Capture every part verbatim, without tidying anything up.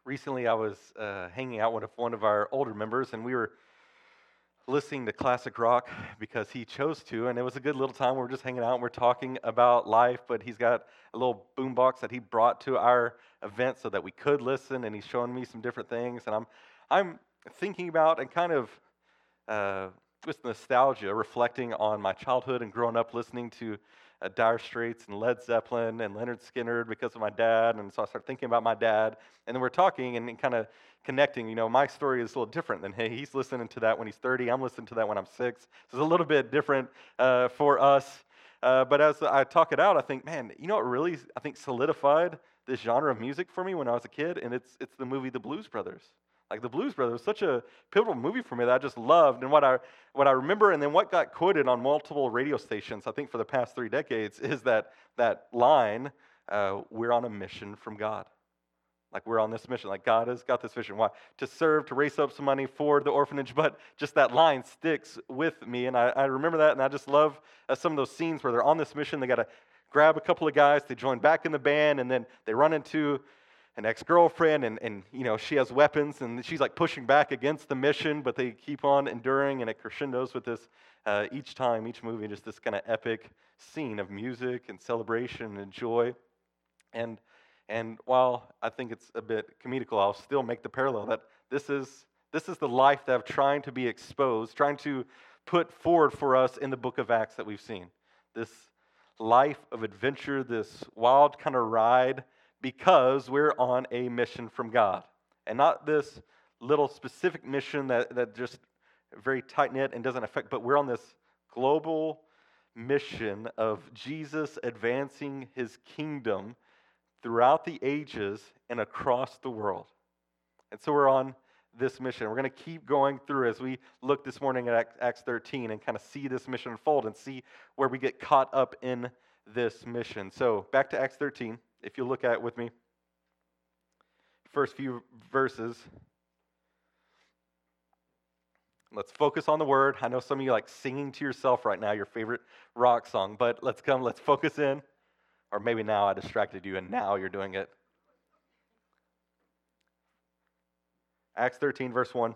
Recently, I was uh, hanging out with one of our older members, and we were listening to classic rock because he chose to, and it was a good little time. We were just hanging out and we're talking about life, but he's got a little boombox that he brought to our event so that we could listen, and he's showing me some different things, and I'm I'm thinking about and kind of uh, with nostalgia, reflecting on my childhood and growing up listening to uh, Dire Straits and Led Zeppelin and Leonard Skinner because of my dad. And so I started thinking about my dad. And then we're talking and, and kind of connecting. You know, my story is a little different than hey, he's listening to that when he's thirty. I'm listening to that when I'm six. So it's a little bit different uh, for us. Uh, but as I talk it out, I think, man, you know what really, I think, solidified this genre of music for me when I was a kid? And it's it's the movie The Blues Brothers. Like the Blues Brothers was such a pivotal movie for me that I just loved. And what I what I remember, and then what got quoted on multiple radio stations, I think for the past three decades, is that that line, uh, "We're on a mission from God." Like we're on this mission. Like God has got this vision. Why? To serve, to raise up some money for the orphanage. But just that line sticks with me, and I, I remember that, and I just love uh, some of those scenes where they're on this mission. They got to grab a couple of guys, they join back in the band, and then they run into an ex-girlfriend, and, and you know she has weapons, and she's like pushing back against the mission, but they keep on enduring, and it crescendos with this uh, each time, each movie, just this kind of epic scene of music and celebration and joy. And and while I think it's a bit comedical, I'll still make the parallel that this is this is the life that I'm trying to be exposed, trying to put forward for us in the book of Acts that we've seen. This life of adventure, this wild kind of ride, because we're on a mission from God. And not this little specific mission that, that just very tight-knit and doesn't affect, but we're on this global mission of Jesus advancing his kingdom throughout the ages and across the world. And so we're on this mission. We're going to keep going through as we look this morning at Acts thirteen and kind of see this mission unfold and see where we get caught up in this mission. So back to Acts thirteen. If you look at it with me, first few verses. Let's focus on the word. I know some of you like singing to yourself right now, your favorite rock song, but let's come, let's focus in. Or maybe now I distracted you and now you're doing it. Acts thirteen, verse one.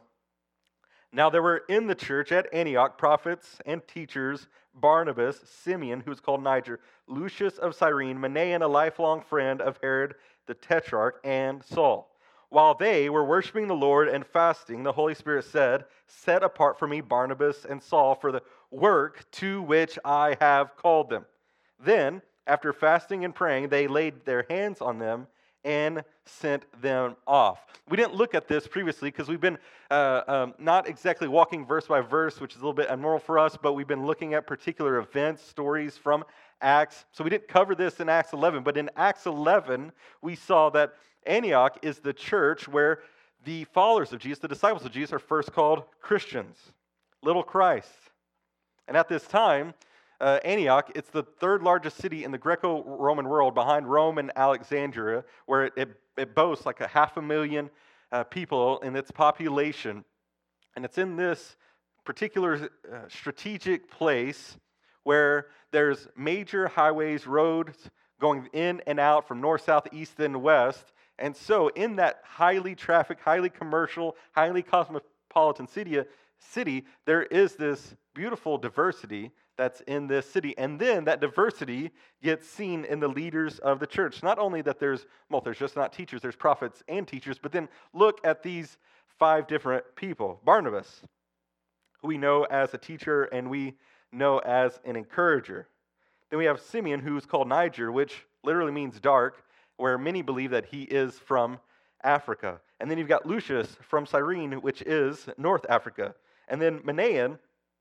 Now there were in the church at Antioch prophets and teachers, Barnabas, Simeon, who was called Niger, Lucius of Cyrene, Manaen, a lifelong friend of Herod the Tetrarch, and Saul. While they were worshiping the Lord and fasting, the Holy Spirit said, "Set apart for me Barnabas and Saul for the work to which I have called them." Then, after fasting and praying, they laid their hands on them and sent them off. We didn't look at this previously because we've been uh, um, not exactly walking verse by verse, which is a little bit abnormal for us, but we've been looking at particular events, stories from Acts. So we didn't cover this in Acts eleven, but in Acts eleven, we saw that Antioch is the church where the followers of Jesus, the disciples of Jesus, are first called Christians, little Christ. And at this time, Uh, Antioch, it's the third largest city in the Greco-Roman world behind Rome and Alexandria, where it, it, it boasts like a half a million uh, people in its population. And it's in this particular uh, strategic place where there's major highways, roads going in and out from north, south, east, and west. And so in that highly trafficked, highly commercial, highly cosmopolitan city, city there is this beautiful diversity that's in this city. And then that diversity gets seen in the leaders of the church. Not only that there's, well, there's just not teachers, there's prophets and teachers, but then look at these five different people. Barnabas, who we know as a teacher and we know as an encourager. Then we have Simeon, who's called Niger, which literally means dark, where many believe that he is from Africa. And then you've got Lucius from Cyrene, which is North Africa. And then Manaen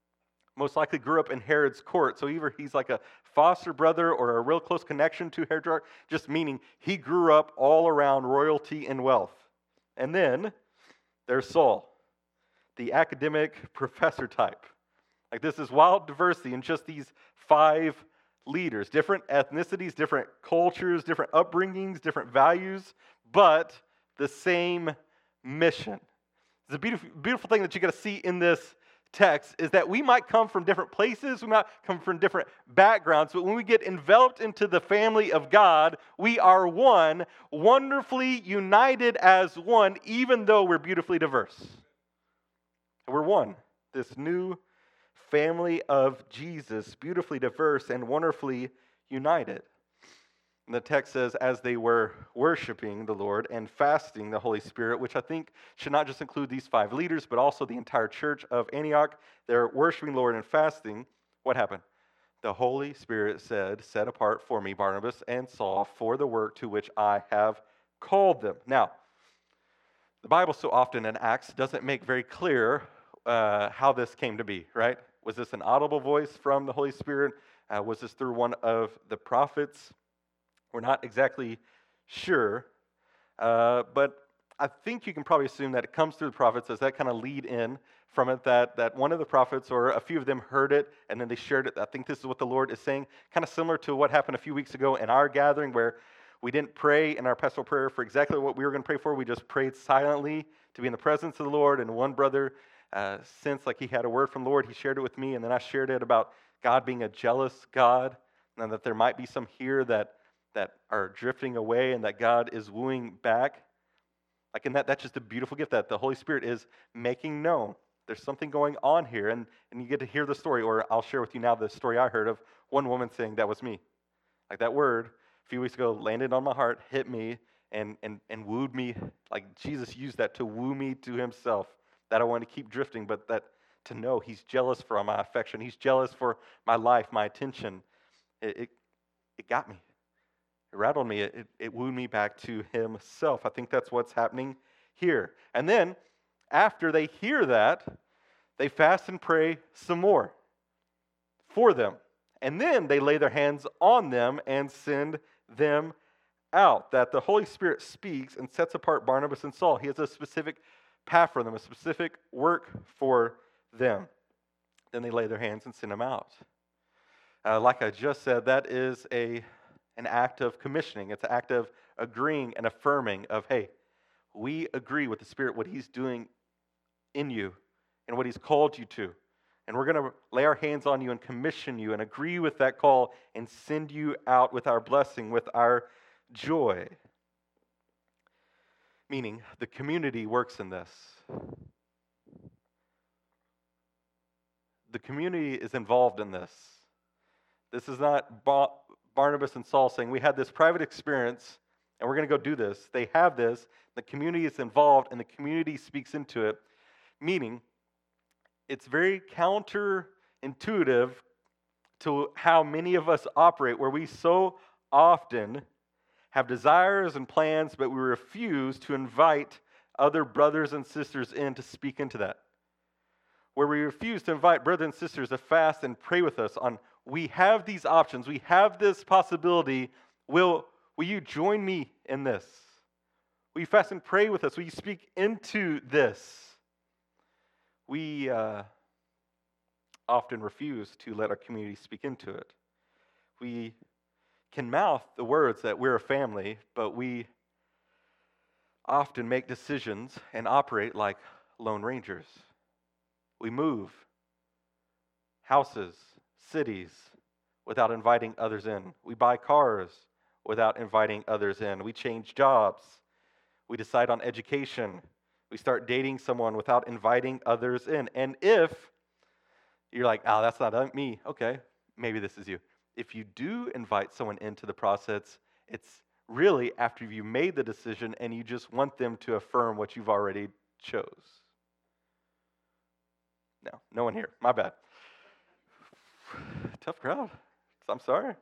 most likely grew up in Herod's court, so either he's like a foster brother or a real close connection to Herod, just meaning he grew up all around royalty and wealth. And then there's Saul, the academic professor type. Like this is wild diversity in just these five leaders, different ethnicities, different cultures, different upbringings, different values, but the same mission. It's a beautiful, beautiful thing that you got to see in this text is that we might come from different places, we might come from different backgrounds, but when we get enveloped into the family of God, we are one, wonderfully united as one, even though we're beautifully diverse. We're one, this new family of Jesus, beautifully diverse and wonderfully united. And the text says, as they were worshiping the Lord and fasting the Holy Spirit, which I think should not just include these five leaders, but also the entire church of Antioch. They're worshiping the Lord and fasting. What happened? The Holy Spirit said, set apart for me Barnabas and Saul for the work to which I have called them. Now, the Bible so often in Acts doesn't make very clear uh, how this came to be, right? Was this an audible voice from the Holy Spirit? Uh, was this through one of the prophets? We're not exactly sure, uh, but I think you can probably assume that it comes through the prophets as that kind of lead in from it, that, that one of the prophets or a few of them heard it and then they shared it. I think this is what the Lord is saying, kind of similar to what happened a few weeks ago in our gathering where we didn't pray in our pastoral prayer for exactly what we were going to pray for. We just prayed silently to be in the presence of the Lord, and one brother uh, sensed like he had a word from the Lord. He shared it with me, and then I shared it about God being a jealous God, and that there might be some here that that are drifting away and that God is wooing back. Like in that, that's just a beautiful gift that the Holy Spirit is making known. There's something going on here, and, and you get to hear the story, or I'll share with you now the story I heard of one woman saying, that was me. Like that word a few weeks ago landed on my heart, hit me, and, and, and wooed me. Like Jesus used that to woo me to himself, that I want to keep drifting, but that to know he's jealous for my affection. He's jealous for my life, my attention. It, it, it got me. It rattled me. It, it wooed me back to himself. I think that's what's happening here. And then, after they hear that, they fast and pray some more for them. And then they lay their hands on them and send them out. That the Holy Spirit speaks and sets apart Barnabas and Saul. He has a specific path for them, a specific work for them. Then they lay their hands and send them out. Uh, like I just said, that is a an act of commissioning. It's an act of agreeing and affirming of, hey, we agree with the Spirit, what he's doing in you and what he's called you to. And we're going to lay our hands on you and commission you and agree with that call and send you out with our blessing, with our joy. Meaning, the community works in this. The community is involved in this. This is not ba- Barnabas and Saul saying, we had this private experience and we're going to go do this. They have this, the community is involved, and the community speaks into it. Meaning, it's very counterintuitive to how many of us operate, where we so often have desires and plans, but we refuse to invite other brothers and sisters in to speak into that. Where we refuse to invite brothers and sisters to fast and pray with us on, we have these options, we have this possibility, will, will you join me in this? Will you fast and pray with us? Will you speak into this? We uh, often refuse to let our community speak into it. We can mouth the words that we're a family, but we often make decisions and operate like lone rangers. We move houses, cities, without inviting others in. We buy cars without inviting others in. We change jobs. We decide on education. We start dating someone without inviting others in. And if you're like, oh, that's not me, okay, maybe this is you. If you do invite someone into the process, it's really after you made the decision and you just want them to affirm what you've already chose. No, no one here. My bad. Tough crowd. I'm sorry.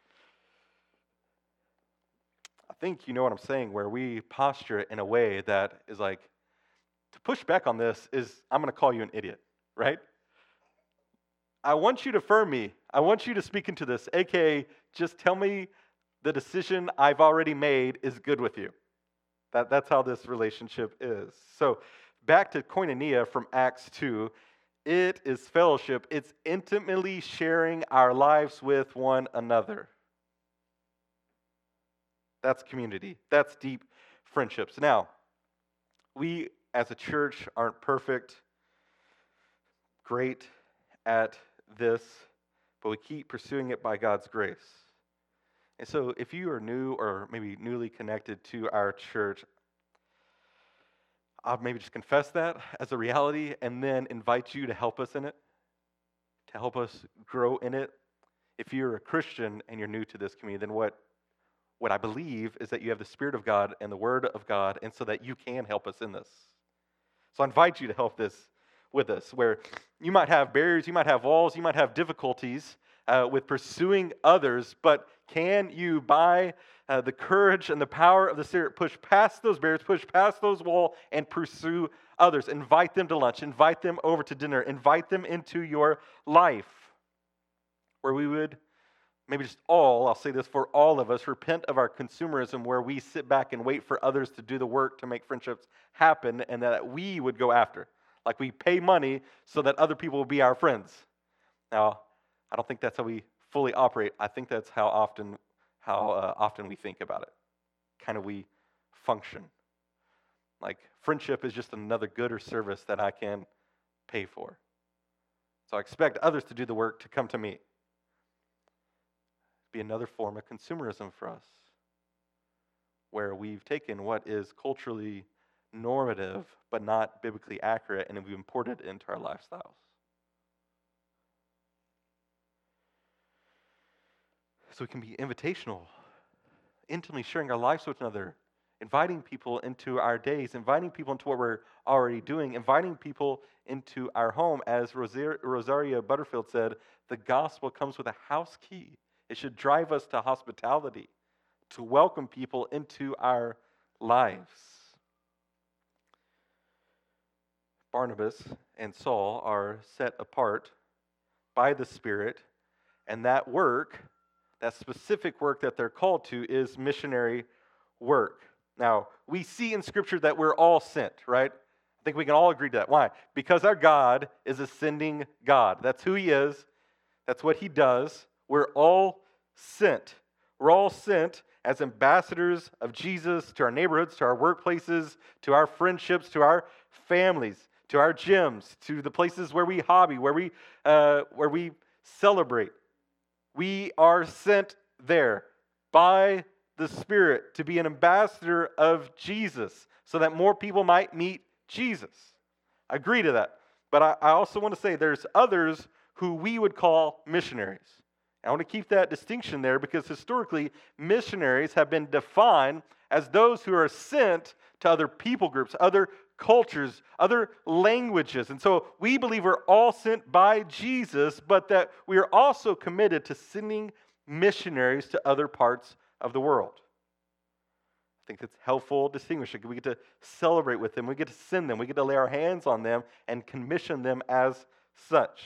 I think you know what I'm saying, where we posture it in a way that is like, to push back on this is, I'm going to call you an idiot, right? I want you to affirm me. I want you to speak into this, a k a just tell me the decision I've already made is good with you. That, that's how this relationship is. So back to koinonia from Acts two, it is fellowship. It's intimately sharing our lives with one another. That's community. That's deep friendships. Now, we as a church aren't perfect. great at this, but we keep pursuing it by God's grace. And so if you are new or maybe newly connected to our church, I'll maybe just confess that as a reality and then invite you to help us in it, to help us grow in it. If you're a Christian and you're new to this community, then what, what I believe is that you have the Spirit of God and the Word of God, and so that you can help us in this. So I invite you to help this with us, where you might have barriers, you might have walls, you might have difficulties uh, with pursuing others, but can you, by uh, the courage and the power of the Spirit, push past those barriers, push past those walls, and pursue others? Invite them to lunch, invite them over to dinner, invite them into your life, where we would, maybe just all, I'll say this for all of us, repent of our consumerism, where we sit back and wait for others to do the work to make friendships happen, and that we would go after. Like we pay money so that other people will be our friends. Now, I don't think that's how we fully operate. I think that's how often how uh, often we think about it. Kind of we function. Like friendship is just another good or service that I can pay for. So I expect others to do the work to come to me. Be another form of consumerism for us, where we've taken what is culturally normative but not biblically accurate, and we've imported it into our lifestyles. So we can be invitational, intimately sharing our lives with another, inviting people into our days, inviting people into what we're already doing, inviting people into our home. As Rosar- Rosaria Butterfield said, the gospel comes with a house key. It should drive us to hospitality, to welcome people into our lives. Barnabas and Saul are set apart by the Spirit, and that work, that specific work that they're called to, is missionary work. Now, we see in Scripture that we're all sent, right? I think we can all agree to that. Why? Because our God is a sending God. That's who He is. That's what He does. We're all sent. We're all sent as ambassadors of Jesus to our neighborhoods, to our workplaces, to our friendships, to our families, to our gyms, to the places where we hobby, where we uh, where we celebrate. We are sent there by the Spirit to be an ambassador of Jesus, so that more people might meet Jesus. I agree to that. But I, I also want to say there's others who we would call missionaries. I want to keep that distinction there, because historically, missionaries have been defined as those who are sent to other people groups, other cultures, other languages. And so we believe we're all sent by Jesus, but that we are also committed to sending missionaries to other parts of the world. I think that's helpful distinguishing. We get to celebrate with them. We get to send them. We get to lay our hands on them and commission them as such.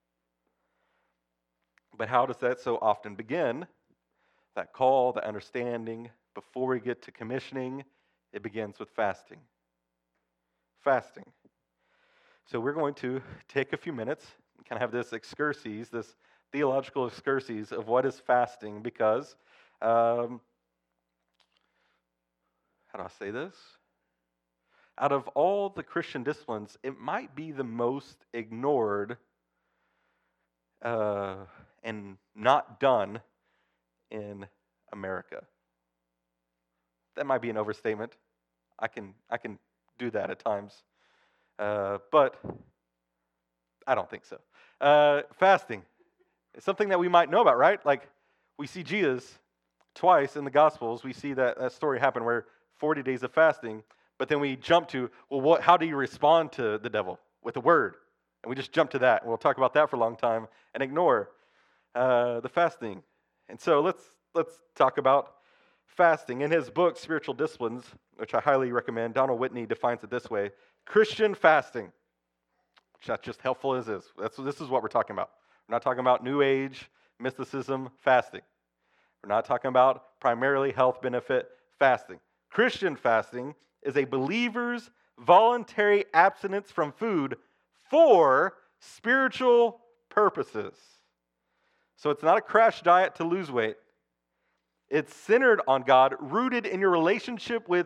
But how does that so often begin? That call, the understanding, before we get to commissioning, it begins with fasting. Fasting. So we're going to take a few minutes and kind of have this excursus, this theological excursus of what is fasting, because, um, how do I say this? Out of all the Christian disciplines, it might be the most ignored uh, and not done in America. That might be an overstatement. I can I can do that at times, uh, but I don't think so. Uh, fasting is something that we might know about, right? Like we see Jesus twice in the Gospels. We see that, that story happen where forty days of fasting, but then we jump to, well, what? How do you respond to the devil? With a word. And we just jump to that. And we'll talk about that for a long time and ignore uh, the fasting. And so let's let's talk about fasting. In his book, Spiritual Disciplines, which I highly recommend, Donald Whitney defines it this way: Christian fasting. Which that's just helpful as is. That's this is what we're talking about. We're not talking about New Age mysticism fasting. We're not talking about primarily health benefit fasting. Christian fasting is a believer's voluntary abstinence from food for spiritual purposes. So it's not a crash diet to lose weight. It's centered on God, rooted in your relationship with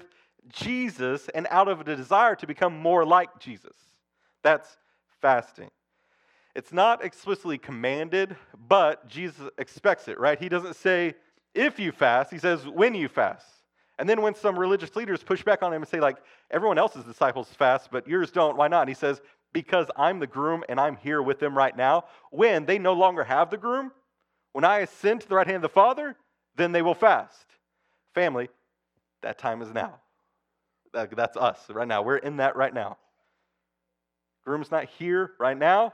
Jesus, and out of a desire to become more like Jesus. That's fasting. It's not explicitly commanded, but Jesus expects it, right? He doesn't say, if you fast, he says, when you fast. And then when some religious leaders push back on him and say, like, everyone else's disciples fast, but yours don't, why not? And he says, because I'm the groom and I'm here with them right now. When they no longer have the groom, when I ascend to the right hand of the Father, then they will fast. Family, that time is now. That, that's us right now. We're in that right now. Groom's not here right now.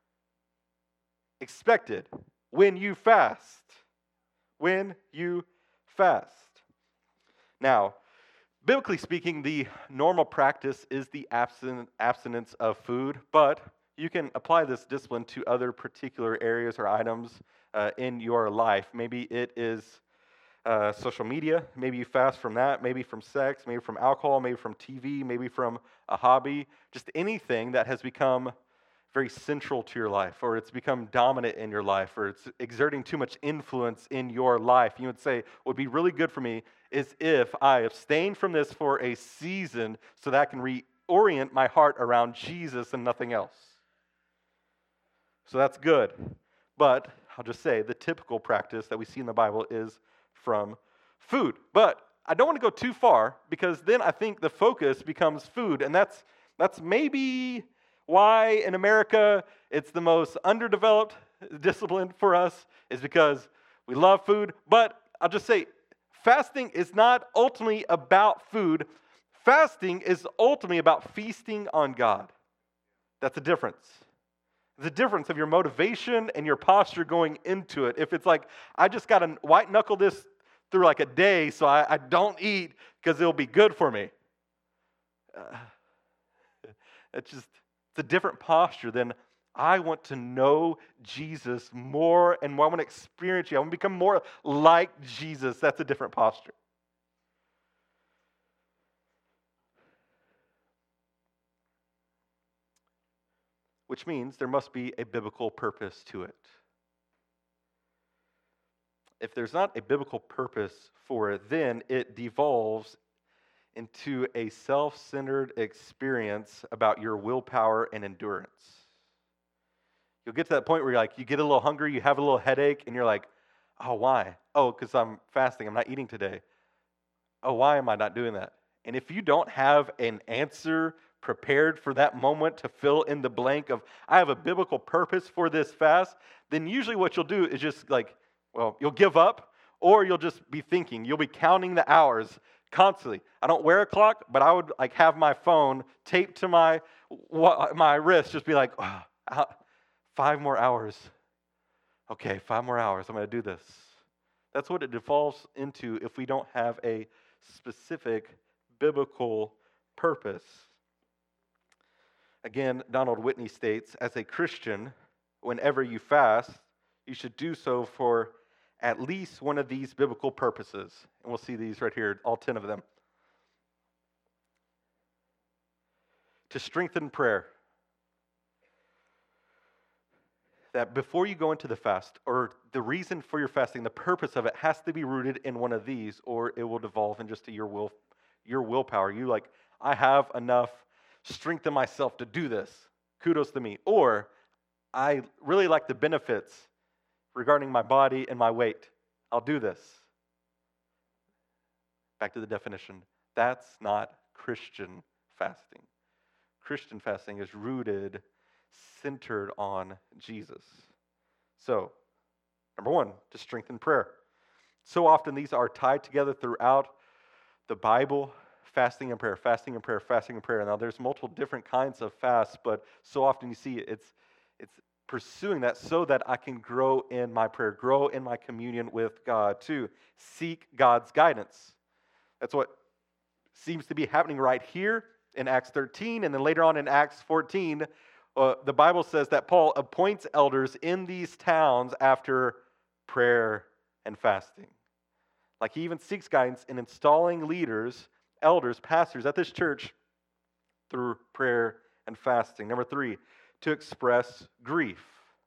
Expected when you fast. When you fast. Now, biblically speaking, the normal practice is the abstin- abstinence of food, but you can apply this discipline to other particular areas or items uh, in your life. Maybe it is uh, social media. Maybe you fast from that. Maybe from sex. Maybe from alcohol. Maybe from T V. Maybe from a hobby. Just anything that has become very central to your life, or it's become dominant in your life, or it's exerting too much influence in your life. You would say, what would be really good for me is if I abstain from this for a season so that I can reorient my heart around Jesus and nothing else. So that's good. But I'll just say the typical practice that we see in the Bible is from food. But I don't want to go too far, because then I think the focus becomes food, and that's that's maybe why in America it's the most underdeveloped discipline for us, is because we love food. But I'll just say, fasting is not ultimately about food. Fasting is ultimately about feasting on God. That's the difference. The difference of your motivation and your posture going into it. If it's like, I just got to white knuckle this through like a day so I, I don't eat because it'll be good for me. Uh, it's just, it's a different posture than I want to know Jesus more and more. I want to experience you. I want to become more like Jesus. That's a different posture. Which means there must be a biblical purpose to it. If there's not a biblical purpose for it, then it devolves into a self-centered experience about your willpower and endurance. You'll get to that point where you're like, you get a little hungry, you have a little headache, and you're like, oh, why? Oh, because I'm fasting, I'm not eating today. Oh, why am I not doing that? And if you don't have an answer prepared for that moment to fill in the blank of, I have a biblical purpose for this fast, then usually what you'll do is just like, well, you'll give up, or you'll just be thinking. You'll be counting the hours constantly. I don't wear a clock, but I would like have my phone taped to my my wrist, just be like, oh, five more hours. Okay, five more hours. I'm going to do this. That's what it devolves into if we don't have a specific biblical purpose. Again, Donald Whitney states, as a Christian, whenever you fast, you should do so for at least one of these biblical purposes. And we'll see these right here, all ten of them. To strengthen prayer. That before you go into the fast, or the reason for your fasting, the purpose of it has to be rooted in one of these, or it will devolve into just your will, your willpower. You like, I have enough strength in myself to do this. Kudos to me. Or I really like the benefits regarding my body and my weight. I'll do this. Back to the definition. That's not Christian fasting. Christian fasting is rooted, centered on Jesus. So, number one, to strengthen prayer. So often these are tied together throughout the Bible. Fasting and prayer, fasting and prayer, fasting and prayer. Now, there's multiple different kinds of fasts, but so often you see it's it's pursuing that so that I can grow in my prayer, grow in my communion with God, to seek God's guidance. That's what seems to be happening right here in Acts thirteen, and then later on in Acts fourteen, uh, the Bible says that Paul appoints elders in these towns after prayer and fasting. Like he even seeks guidance in installing leaders, elders, pastors at this church through prayer and fasting. Number three, to express grief.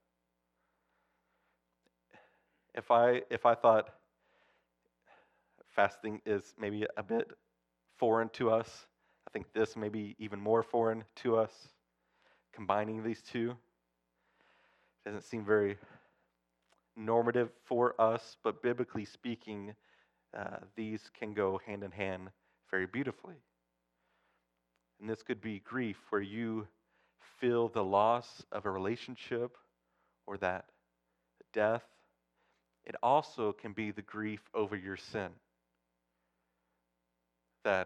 If I if I thought fasting is maybe a bit foreign to us, I think this may be even more foreign to us, combining these two. Doesn't seem very normative for us, but biblically speaking, uh, these can go hand in hand very beautifully. And this could be grief where you feel the loss of a relationship or that death. It also can be the grief over your sin. That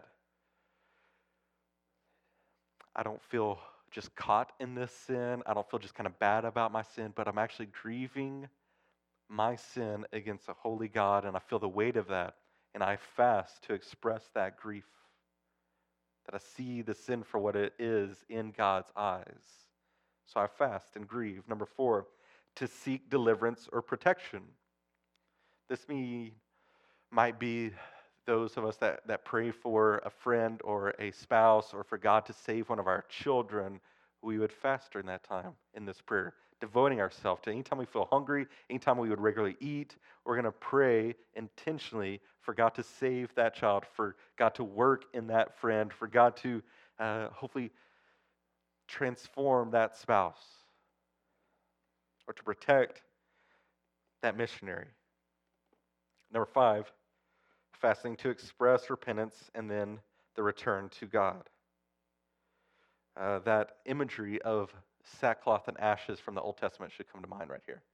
I don't feel just caught in this sin. I don't feel just kind of bad about my sin, but I'm actually grieving my sin against a holy God, and I feel the weight of that, and I fast to express that grief. That I see the sin for what it is in God's eyes. So I fast and grieve. Number four, to seek deliverance or protection. This me might be those of us that, that pray for a friend or a spouse or for God to save one of our children. We would fast during that time in this prayer, devoting ourselves to anytime we feel hungry, anytime we would regularly eat, we're going to pray intentionally for God to save that child, for God to work in that friend, for God to uh, hopefully transform that spouse, or to protect that missionary. Number five, fasting to express repentance and then the return to God. Uh, that imagery of sackcloth and ashes from the Old Testament should come to mind right here.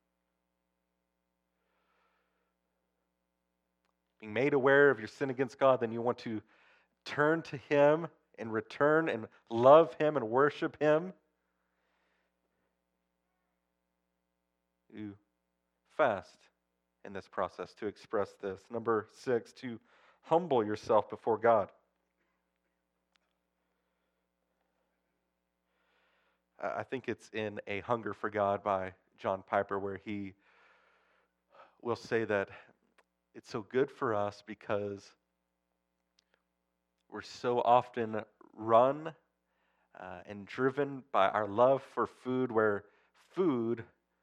Being made aware of your sin against God, then you want to turn to Him and return and love Him and worship Him. You fast in this process to express this. Number six, to humble yourself before God. I think it's in A Hunger for God by John Piper where he will say that it's so good for us because we're so often run uh, and driven by our love for food, where food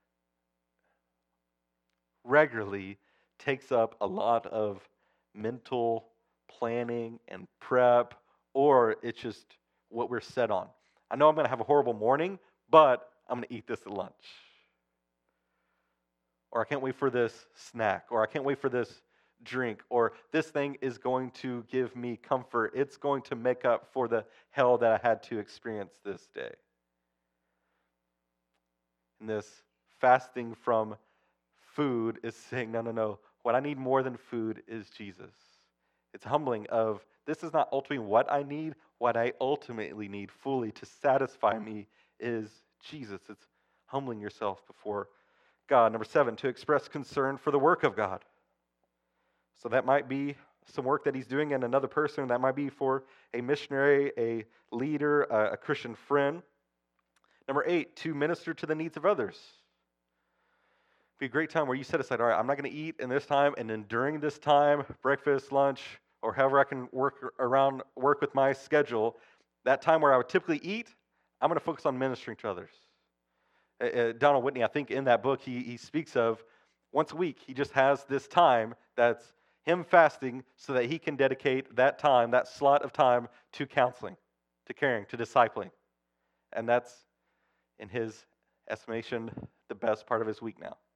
regularly takes up a lot of mental planning and prep, or it's just what we're set on. I know I'm going to have a horrible morning, but I'm going to eat this at lunch. Or I can't wait for this snack, or I can't wait for this drink, or this thing is going to give me comfort. It's going to make up for the hell that I had to experience this day. And this fasting from food is saying, no, no, no. What I need more than food is Jesus. It's humbling of, this is not ultimately what I need. What I ultimately need fully to satisfy me is Jesus. It's humbling yourself before God. Number seven, to express concern for the work of God. So that might be some work that He's doing in another person. That might be for a missionary, a leader, a, a Christian friend. Number eight, to minister to the needs of others. It'd be a great time where you set aside, all right, I'm not going to eat in this time, and then during this time, breakfast, lunch, or however I can work around, work with my schedule, that time where I would typically eat, I'm going to focus on ministering to others. Uh, uh, Donald Whitney, I think in that book, he, he speaks of once a week, he just has this time that's him fasting so that he can dedicate that time, that slot of time, to counseling, to caring, to discipling. And that's, in his estimation, the best part of his week now.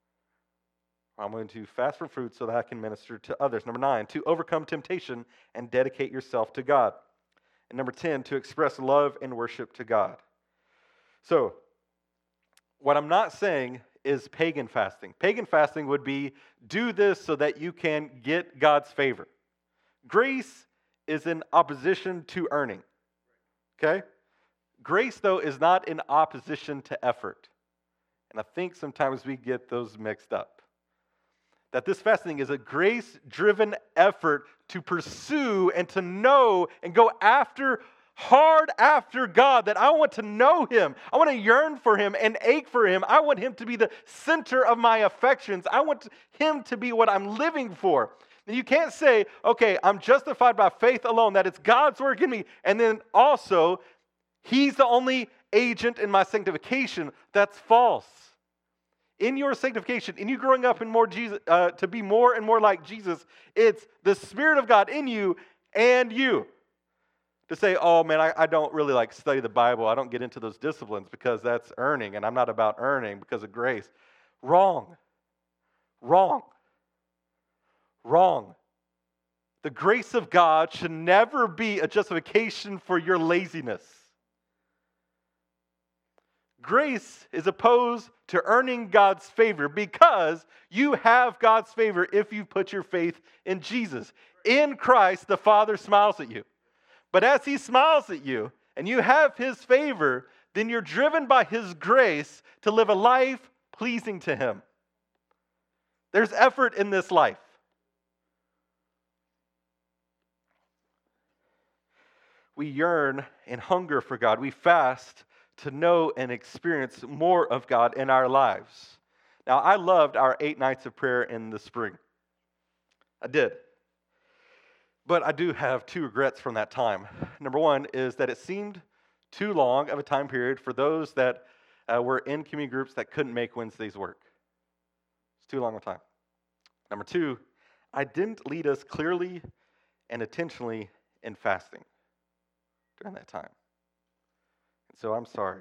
I'm going to fast from food so that I can minister to others. Number nine, to overcome temptation and dedicate yourself to God. And number ten, to express love and worship to God. So, what I'm not saying is pagan fasting. Pagan fasting would be, do this so that you can get God's favor. Grace is in opposition to earning. Okay? Grace, though, is not in opposition to effort. And I think sometimes we get those mixed up. That this fasting is a grace-driven effort to pursue and to know and go after, hard after God, that I want to know Him. I want to yearn for Him and ache for Him. I want Him to be the center of my affections. I want Him to be what I'm living for. And you can't say, okay, I'm justified by faith alone, that it's God's work in me, and then also, He's the only agent in my sanctification. That's false. In your sanctification, in you growing up in more Jesus, uh, to be more and more like Jesus, it's the Spirit of God in you and you. To say, oh man, I, I don't really like study the Bible. I don't get into those disciplines because that's earning, and I'm not about earning because of grace. Wrong. Wrong. Wrong. The grace of God should never be a justification for your laziness. Grace is opposed to earning God's favor because you have God's favor if you put your faith in Jesus. In Christ, the Father smiles at you. But as He smiles at you and you have His favor, then you're driven by His grace to live a life pleasing to Him. There's effort in this life. We yearn and hunger for God. We fast to know and experience more of God in our lives. Now, I loved our eight nights of prayer in the spring. I did. But I do have two regrets from that time. Number one is that it seemed too long of a time period for those that uh, were in community groups that couldn't make Wednesdays work. It's too long of a time. Number two, I didn't lead us clearly and intentionally in fasting during that time. And so I'm sorry.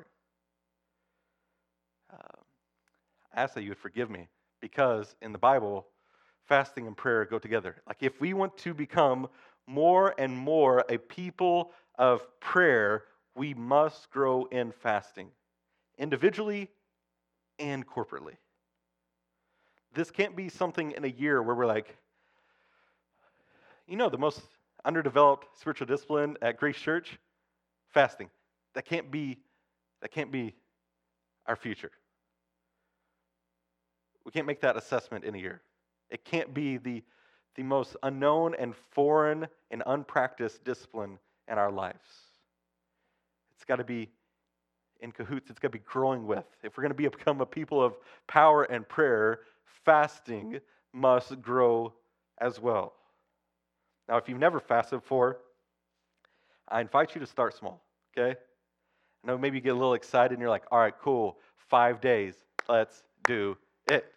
Uh, I ask that you would forgive me because in the Bible, fasting and prayer go together. Like if we want to become more and more a people of prayer, we must grow in fasting, individually and corporately. This can't be something in a year where we're like, you know, the most underdeveloped spiritual discipline at Grace Church, fasting. That can't be, that can't be our future. We can't make that assessment in a year. It can't be the, the most unknown and foreign and unpracticed discipline in our lives. It's got to be in cahoots. It's got to be growing with. If we're going to be, become a people of power and prayer, fasting must grow as well. Now, if you've never fasted before, I invite you to start small, okay? I know maybe you get a little excited and you're like, all right, cool, five days, let's do it.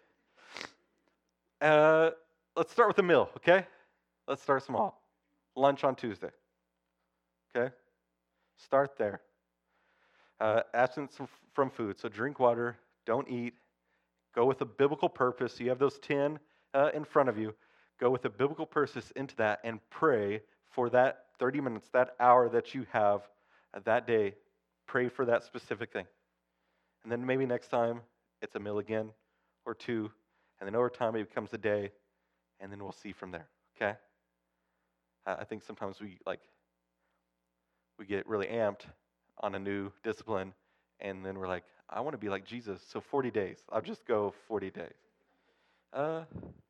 Uh, let's start with a meal, okay? Let's start small. Lunch on Tuesday, okay? Start there. Uh, absence from food, so drink water, don't eat. Go with a biblical purpose. You have those ten uh, in front of you. Go with a biblical purpose into that and pray for that thirty minutes, that hour that you have uh, that day. Pray for that specific thing. And then maybe next time it's a meal again or two. And then over time it becomes a day. And then we'll see from there, okay? Uh, I think sometimes we like we get really amped on a new discipline. And then we're like, I want to be like Jesus. So forty days. I'll just go forty days. Uh,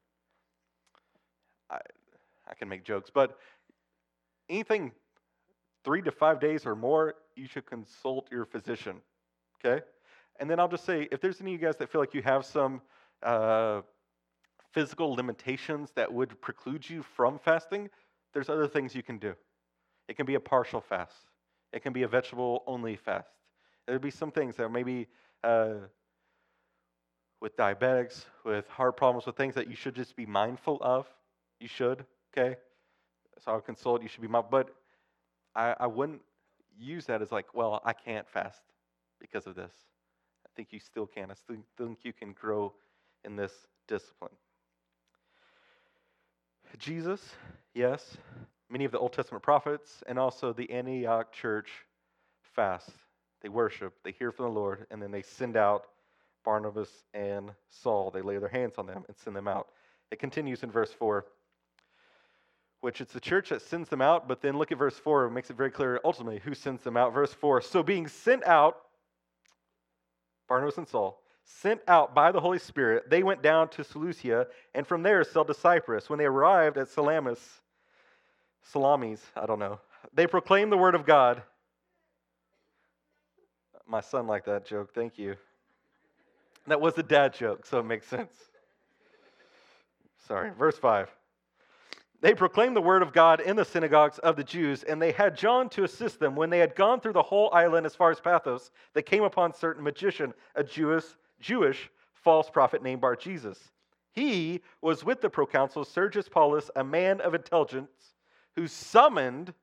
I, I can make jokes, but anything three to five days or more, you should consult your physician, okay? And then I'll just say, if there's any of you guys that feel like you have some uh, physical limitations that would preclude you from fasting, there's other things you can do. It can be a partial fast. It can be a vegetable-only fast. There'll be some things that maybe uh, with diabetics, with heart problems, with things that you should just be mindful of. You should, okay? So I'll consult, you should be mindful. But I, I wouldn't use that as like, well, I can't fast because of this. I think you still can. I still think you can grow in this discipline. Jesus, yes, many of the Old Testament prophets, and also the Antioch church fast. They worship, they hear from the Lord, and then they send out Barnabas and Saul. They lay their hands on them and send them out. It continues in verse four, which it's the church that sends them out, but then look at verse four. It makes it very clear ultimately who sends them out. Verse four, so being sent out, Barnabas and Saul, sent out by the Holy Spirit, they went down to Seleucia, and from there sailed to Cyprus. When they arrived at Salamis, Salamis, I don't know, they proclaimed the word of God. My son liked that joke, thank you. That was a dad joke, so it makes sense. Sorry, verse five. They proclaimed the word of God in the synagogues of the Jews, and they had John to assist them. When they had gone through the whole island as far as Pathos, they came upon a certain magician, a Jewish, Jewish false prophet named Bar-Jesus. He was with the proconsul Sergius Paulus, a man of intelligence, who summoned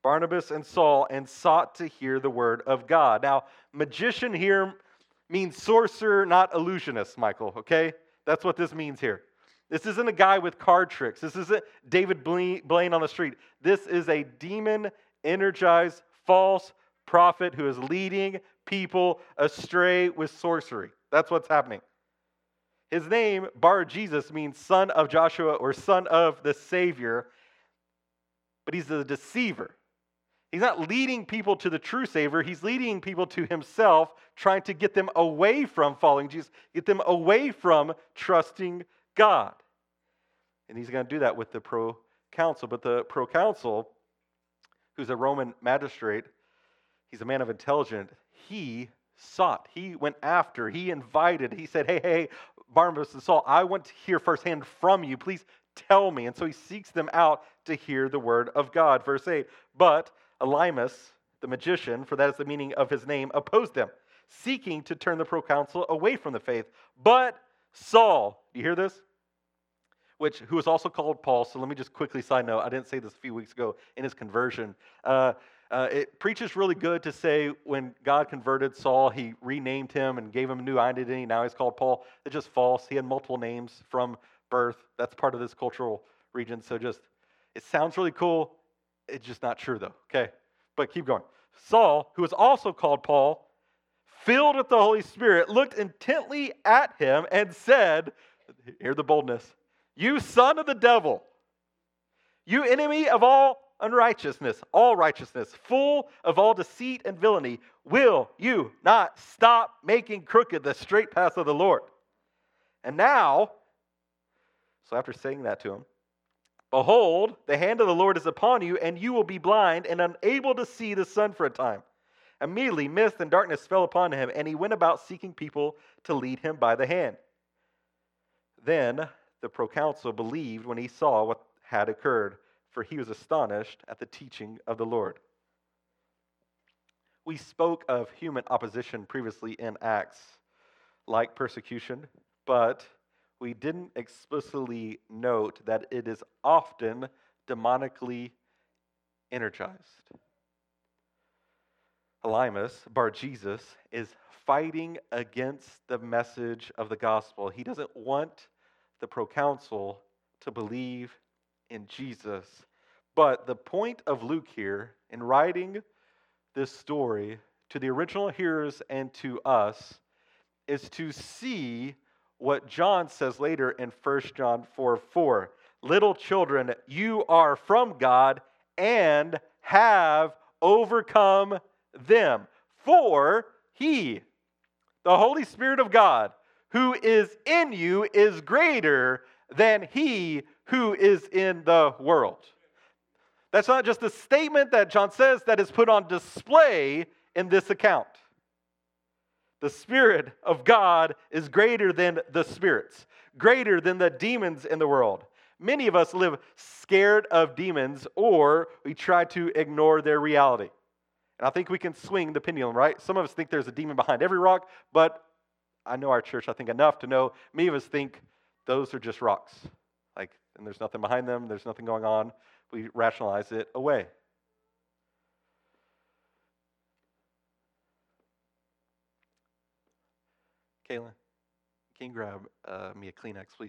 Barnabas and Saul, and sought to hear the word of God. Now, magician here means sorcerer, not illusionist, Michael, okay? That's what this means here. This isn't a guy with card tricks. This isn't David Blaine on the street. This is a demon-energized false prophet who is leading people astray with sorcery. That's what's happening. His name, Bar-Jesus, means son of Joshua or son of the Savior, but he's a deceiver. He's not leading people to the true Savior. He's leading people to himself, trying to get them away from following Jesus, get them away from trusting God. And he's going to do that with the proconsul. But the proconsul, who's a Roman magistrate, he's a man of intelligence, he sought, he went after, he invited, he said, hey, hey, Barnabas and Saul, I want to hear firsthand from you. Please tell me. And so he seeks them out to hear the word of God. Verse eight, but Elymas, the magician, for that is the meaning of his name, opposed them, seeking to turn the proconsul away from the faith. But Saul, do you hear this? Which, who is also called Paul. So let me just quickly side note. I didn't say this a few weeks ago in his conversion. Uh, uh, it preaches really good to say when God converted Saul, he renamed him and gave him a new identity. Now he's called Paul. It's just false. He had multiple names from birth. That's part of this cultural region. So just, it sounds really cool. It's just not true though, okay? But keep going. Saul, who is also called Paul, filled with the Holy Spirit, looked intently at him and said, hear the boldness, you son of the devil, you enemy of all unrighteousness, all righteousness, full of all deceit and villainy, will you not stop making crooked the straight paths of the Lord? And now, so after saying that to him, behold, the hand of the Lord is upon you, and you will be blind and unable to see the sun for a time. Immediately, mist and darkness fell upon him, and he went about seeking people to lead him by the hand. Then the proconsul believed when he saw what had occurred, for he was astonished at the teaching of the Lord. We spoke of human opposition previously in Acts, like persecution, but we didn't explicitly note that it is often demonically energized. Elymas, Bar-Jesus, is fighting against the message of the gospel. He doesn't want the proconsul to believe in Jesus. But the point of Luke here, in writing this story to the original hearers and to us, is to see what John says later in First John four four. Little children, you are from God and have overcome them. For he, the Holy Spirit of God, who is in you, is greater than he who is in the world. That's not just a statement that John says that is put on display in this account. The Spirit of God is greater than the spirits, greater than the demons in the world. Many of us live scared of demons, or we try to ignore their reality. And I think we can swing the pendulum, right? Some of us think there's a demon behind every rock, but I know our church, I think, enough to know many of us think those are just rocks. Like, and there's nothing behind them, there's nothing going on. We rationalize it away. Kaylin, can you grab uh, me a Kleenex, please?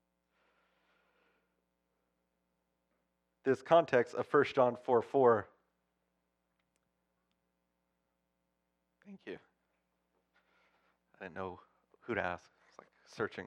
This context of First John four four. Thank you. I didn't know who to ask. It's like searching.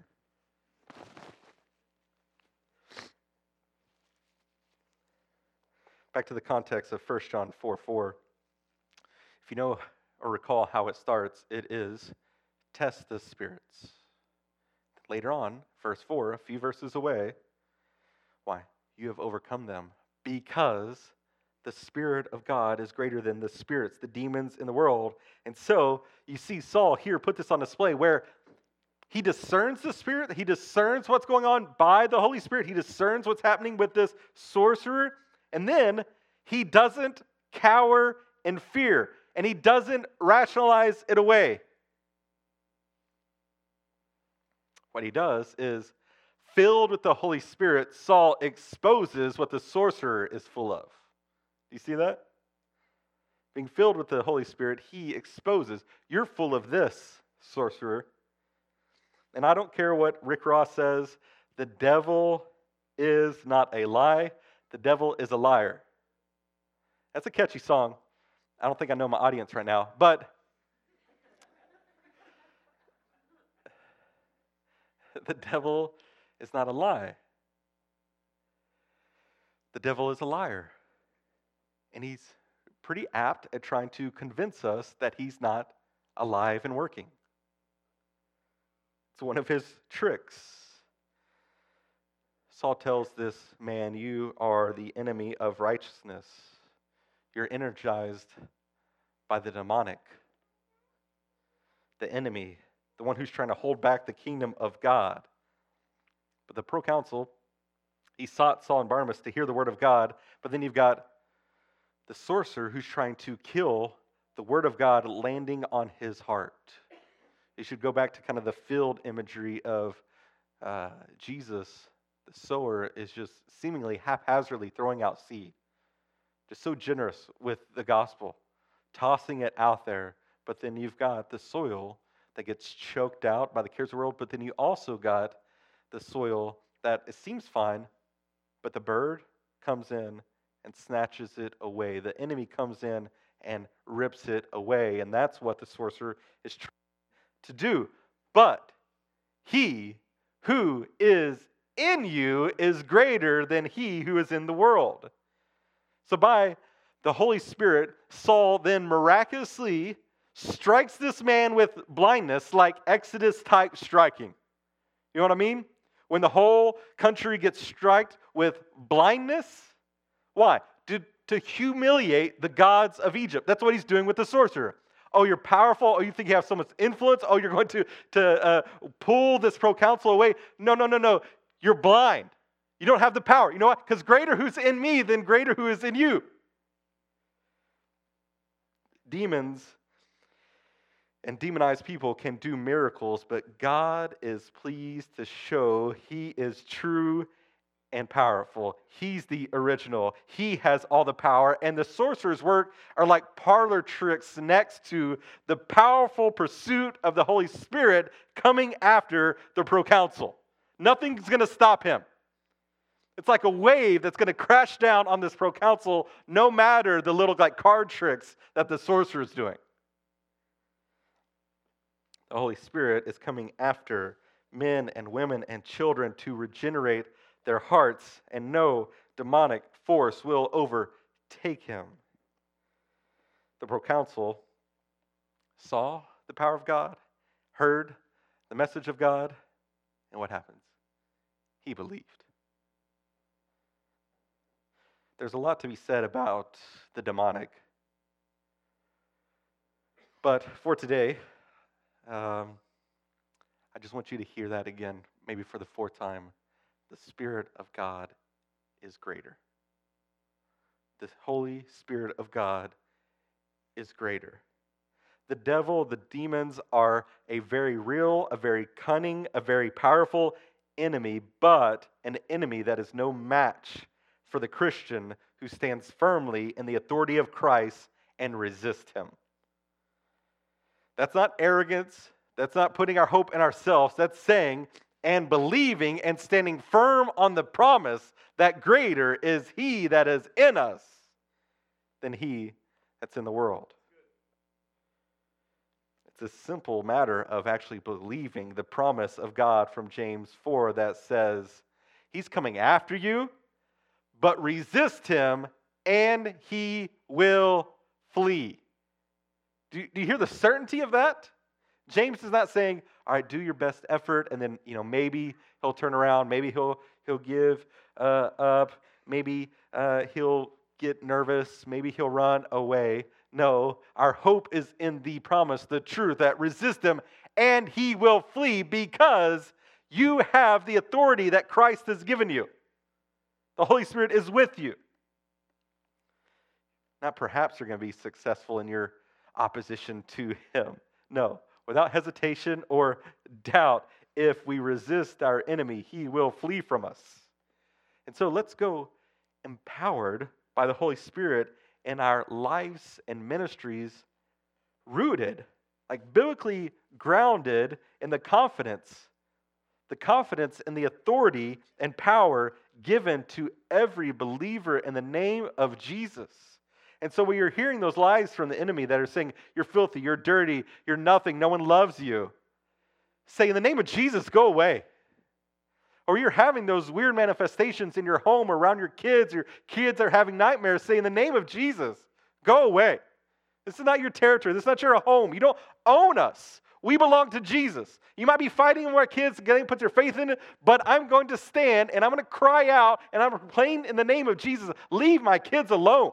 Back to the context of First John four four. If you know or recall how it starts, it is test the spirits. Later on, verse four, a few verses away, why? You have overcome them because the Spirit of God is greater than the spirits, the demons in the world. And so you see Saul here put this on display where he discerns the Spirit, he discerns what's going on by the Holy Spirit, he discerns what's happening with this sorcerer, and then he doesn't cower in fear, and he doesn't rationalize it away. What he does is, filled with the Holy Spirit, Saul exposes what the sorcerer is full of. Do you see that? Being filled with the Holy Spirit, he exposes, you're full of this, sorcerer. And I don't care what Rick Ross says, the devil is not a lie, the devil is a liar. That's a catchy song. I don't think I know my audience right now, but the devil is not a lie. The devil is a liar. And he's pretty apt at trying to convince us that he's not alive and working. It's one of his tricks. Saul tells this man, you are the enemy of righteousness. You're energized by the demonic, the enemy, the one who's trying to hold back the kingdom of God. But the proconsul, he sought Saul and Barnabas to hear the word of God, but then you've got the sorcerer who's trying to kill the word of God landing on his heart. You should go back to kind of the field imagery of uh, Jesus. The sower is just seemingly haphazardly throwing out seed. Just so generous with the gospel, tossing it out there. But then you've got the soil that gets choked out by the cares of the world. But then you also got the soil that it seems fine, but the bird comes in and snatches it away. The enemy comes in and rips it away. And that's what the sorcerer is trying to do. But he who is in you is greater than he who is in the world. So by the Holy Spirit, Saul then miraculously strikes this man with blindness, like Exodus type striking. You know what I mean? When the whole country gets struck with blindness. Why? To, to humiliate the gods of Egypt. That's what he's doing with the sorcerer. Oh, you're powerful. Oh, you think you have so much influence. Oh, you're going to, to uh, pull this proconsul away. No, no, no, no. You're blind. You don't have the power. You know what? Because greater who's in me than greater who is in you. Demons and demonized people can do miracles, but God is pleased to show he is true and powerful. He's the original. He has all the power. And the sorcerer's work are like parlor tricks next to the powerful pursuit of the Holy Spirit coming after the proconsul. Nothing's going to stop him. It's like a wave that's going to crash down on this proconsul, no matter the little like card tricks that the sorcerer is doing. The Holy Spirit is coming after men and women and children to regenerate their hearts, and no demonic force will overtake him. The proconsul saw the power of God, heard the message of God, and what happens? He believed. There's a lot to be said about the demonic. But for today, um, I just want you to hear that again, maybe for the fourth time. The Spirit of God is greater. The Holy Spirit of God is greater. The devil, the demons are a very real, a very cunning, a very powerful enemy, but an enemy that is no match for the Christian who stands firmly in the authority of Christ and resists him. That's not arrogance. That's not putting our hope in ourselves. That's saying and believing and standing firm on the promise that greater is he that is in us than he that's in the world. It's a simple matter of actually believing the promise of God from James four that says, he's coming after you, but resist him and he will flee. Do, do you hear the certainty of that? James is not saying, all right, do your best effort, and then, you know, maybe he'll turn around, maybe he'll he'll give uh, up, maybe uh, he'll get nervous, maybe he'll run away. No, our hope is in the promise, the truth, that resist him, and he will flee because you have the authority that Christ has given you. The Holy Spirit is with you. Not perhaps you're going to be successful in your opposition to him. No. Without hesitation or doubt, if we resist our enemy, he will flee from us. And so let's go empowered by the Holy Spirit and our lives and ministries rooted, like biblically grounded in the confidence, the confidence in the authority and power given to every believer in the name of Jesus. And so when you're hearing those lies from the enemy that are saying, you're filthy, you're dirty, you're nothing, no one loves you, say, in the name of Jesus, go away. Or you're having those weird manifestations in your home or around your kids, your kids are having nightmares, say, in the name of Jesus, go away. This is not your territory. This is not your home. You don't own us. We belong to Jesus. You might be fighting with our kids, getting put their faith in it, but I'm going to stand and I'm going to cry out and I'm proclaiming in the name of Jesus, leave my kids alone.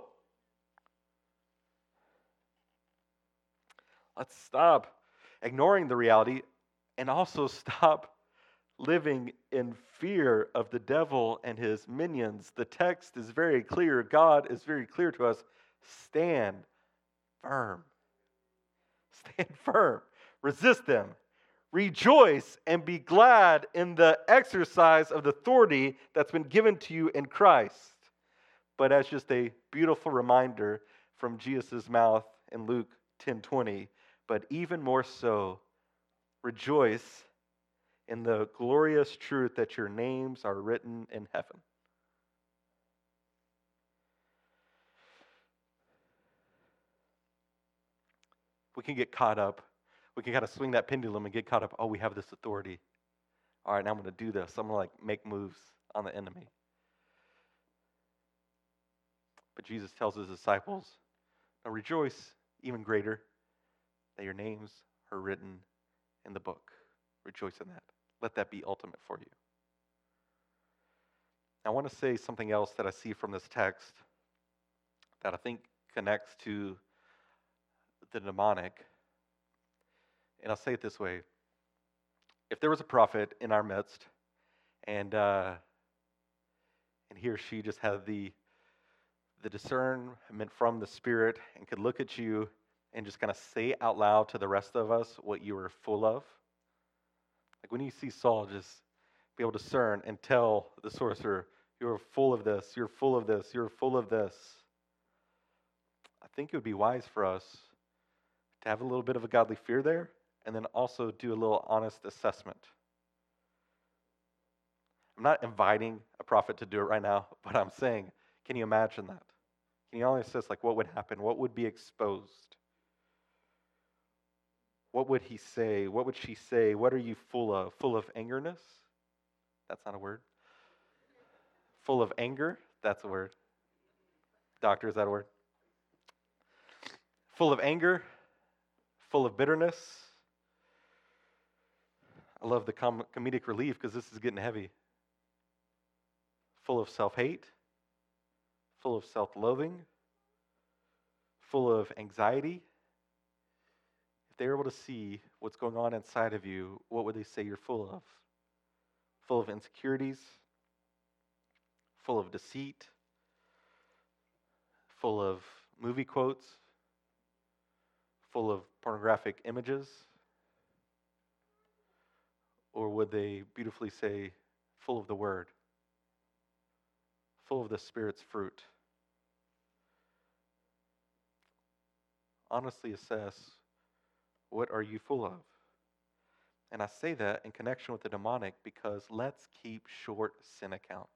Let's stop ignoring the reality and also stop living in fear of the devil and his minions. The text is very clear. God is very clear to us. Stand firm. Stand firm. Resist them. Rejoice and be glad in the exercise of the authority that's been given to you in Christ. But as just a beautiful reminder from Jesus' mouth in Luke ten twenty, but even more so, rejoice in the glorious truth that your names are written in heaven. We can get caught up. We can kind of swing that pendulum and get caught up. Oh, we have this authority. All right, now I'm going to do this. I'm going to like make moves on the enemy. But Jesus tells his disciples, now rejoice even greater that your names are written in the book. Rejoice in that. Let that be ultimate for you. I want to say something else that I see from this text that I think connects to the demonic. And I'll say it this way. If there was a prophet in our midst, and uh, and he or she just had the the discernment from the Spirit and could look at you and just kind of say out loud to the rest of us what you were full of. Like when you see Saul just be able to discern and tell the sorcerer, you're full of this, you're full of this, you're full of this. I think it would be wise for us to have a little bit of a godly fear there and then also do a little honest assessment. I'm not inviting a prophet to do it right now, but I'm saying, can you imagine that? Can you only assess like what would happen? What would be exposed? What would he say? What would she say? What are you full of? Full of angerness? That's not a word. Full of anger? That's a word. Doctor, is that a word? Full of anger? Full of bitterness? I love the com- comedic relief because this is getting heavy. Full of self-hate? Full of self-loathing? Full of anxiety? If they were able to see what's going on inside of you, what would they say you're full of? Full of insecurities? Full of deceit? Full of movie quotes? Full of pornographic images? Or would they beautifully say, full of the Word? Full of the Spirit's fruit? Honestly assess, what are you full of? And I say that in connection with the demonic because let's keep short sin accounts.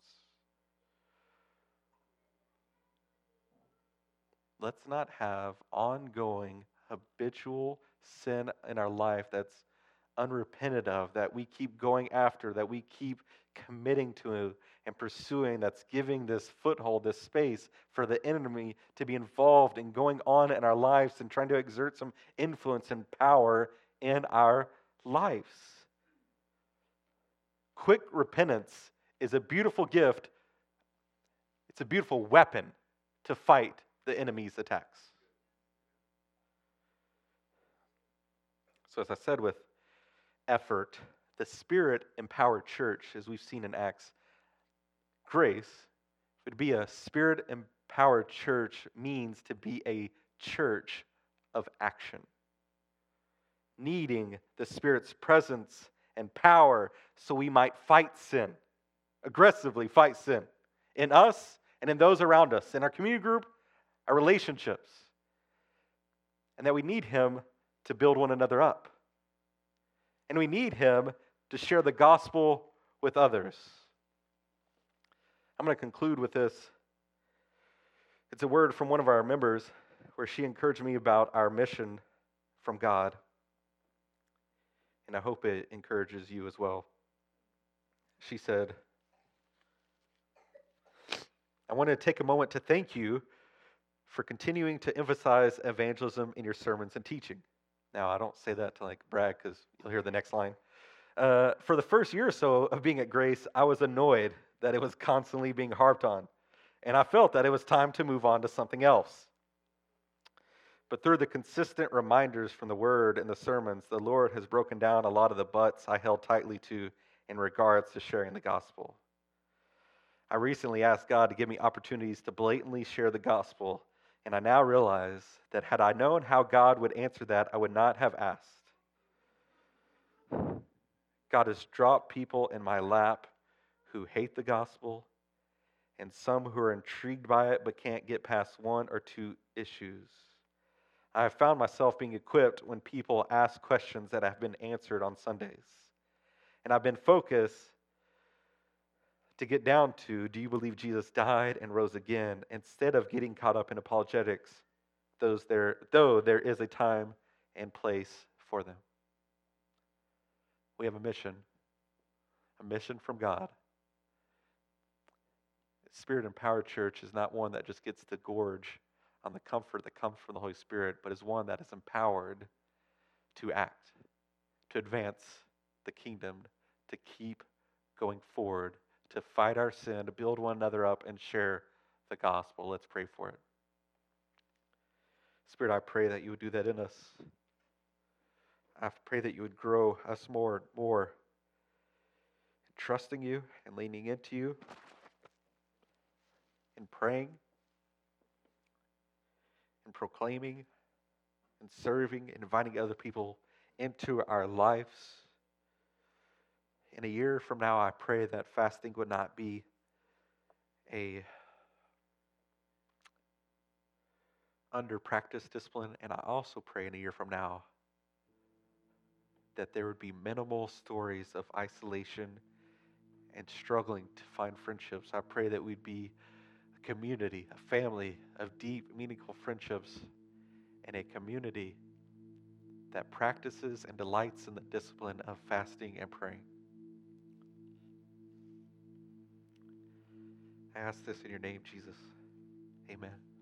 Let's not have ongoing, habitual sin in our life that's unrepented of, that we keep going after, that we keep committing to and pursuing, that's giving this foothold, this space for the enemy to be involved in going on in our lives and trying to exert some influence and power in our lives. Quick repentance is a beautiful gift. It's a beautiful weapon to fight the enemy's attacks. So as I said, with effort, the Spirit-empowered church, as we've seen in Acts, grace would be a Spirit-empowered church means to be a church of action, needing the Spirit's presence and power so we might fight sin, aggressively fight sin in us and in those around us, in our community group, our relationships, and that we need Him to build one another up. And we need Him to share the gospel with others. I'm going to conclude with this. It's a word from one of our members where she encouraged me about our mission from God. And I hope it encourages you as well. She said, I want to take a moment to thank you for continuing to emphasize evangelism in your sermons and teaching. Now, I don't say that to like brag because you'll hear the next line. Uh, for the first year or so of being at Grace, I was annoyed that it was constantly being harped on. And I felt that it was time to move on to something else. But through the consistent reminders from the Word and the sermons, the Lord has broken down a lot of the butts I held tightly to in regards to sharing the gospel. I recently asked God to give me opportunities to blatantly share the gospel, and I now realize that had I known how God would answer that, I would not have asked. God has dropped people in my lap who hate the gospel, and some who are intrigued by it but can't get past one or two issues. I have found myself being equipped when people ask questions that have been answered on Sundays. And I've been focused to get down to, do you believe Jesus died and rose again, instead of getting caught up in apologetics, those there, though there is a time and place for them. We have a mission, a mission from God. Spirit-empowered church is not one that just gets to gorge on the comfort that comes from the Holy Spirit, but is one that is empowered to act, to advance the kingdom, to keep going forward, to fight our sin, to build one another up, and share the gospel. Let's pray for it. Spirit, I pray that you would do that in us. I pray that you would grow us more and more in trusting you and leaning into you, in praying, in proclaiming, in serving, and inviting other people into our lives. In a year from now, I pray that fasting would not be a under-practiced discipline, and I also pray in a year from now that there would be minimal stories of isolation and struggling to find friendships. I pray that we'd be a community, a family of deep, meaningful friendships, and a community that practices and delights in the discipline of fasting and praying. I ask this in your name, Jesus. Amen.